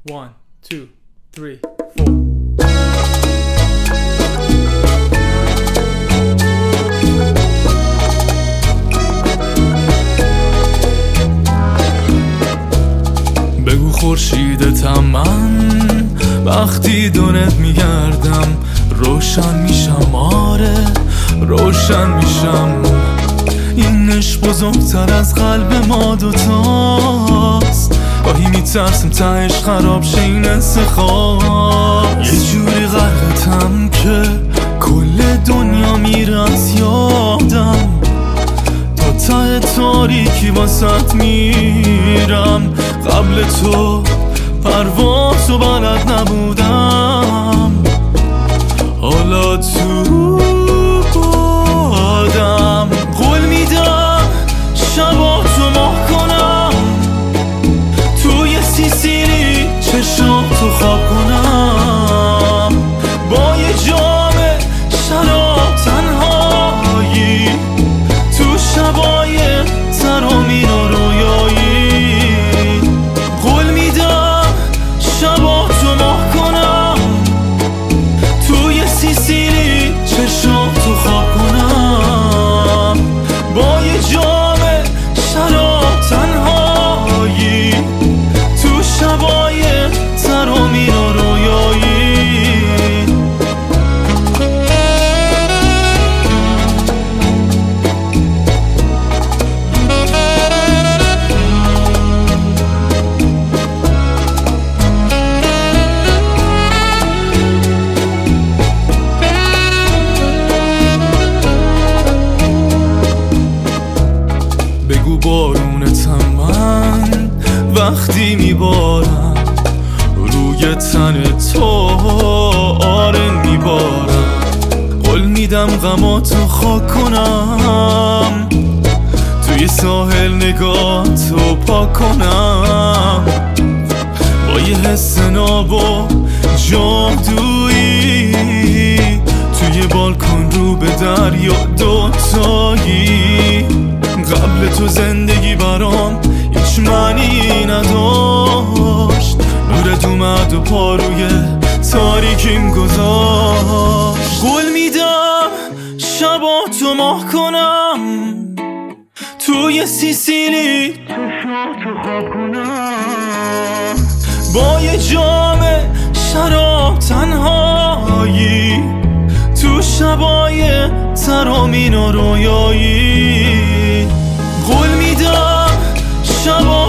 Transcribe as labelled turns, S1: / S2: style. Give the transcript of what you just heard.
S1: 1 2 3 4 بگو خورشیدتم من وقتی دورت میگردم روشن میشم، آره روشن میشم. این عشق بزرگتر از قلب ما دوتاست، گاهی میترسم تهش خراب شه این انتخاب. یه جوری غرقتم که کل دنیا میره از یادم، تا ته تاریکی واسط میرم. قبل تو پروازو بلد نبودم، حالا تو بادم. قول میدم شبا تو ماه کنم، توی سیسیلی چشاتو خواب کنم. با یه جام شراب تنهایی تو شبای ترامین و رویایی. قول میدم شبا تو ماه کنم، توی سیسیلی چشاتو خواب کنم. با یه جام شراب تنهایی تو شبای ترامین و رویایی. بگو بارونتم من وقتی میبارم روی تن تو، آره میبارم. قول میدم غماتو خاک کنم، توی ساحل نگاهتو پاک کنم. با یه حس ناب و جادویی توی بالکن رو به دریا دوتایی. قبل تو زندگی برام هیچ معنی نداشت، نورت اومد و پاروی تاریکیم گذاشت. قول میدم شبا تو ماه کنم، توی سیسیلی چشاتو خواب کنم. با یه جام شراب تنهایی تو شبای ترامین و رویایی. قول میدم شبا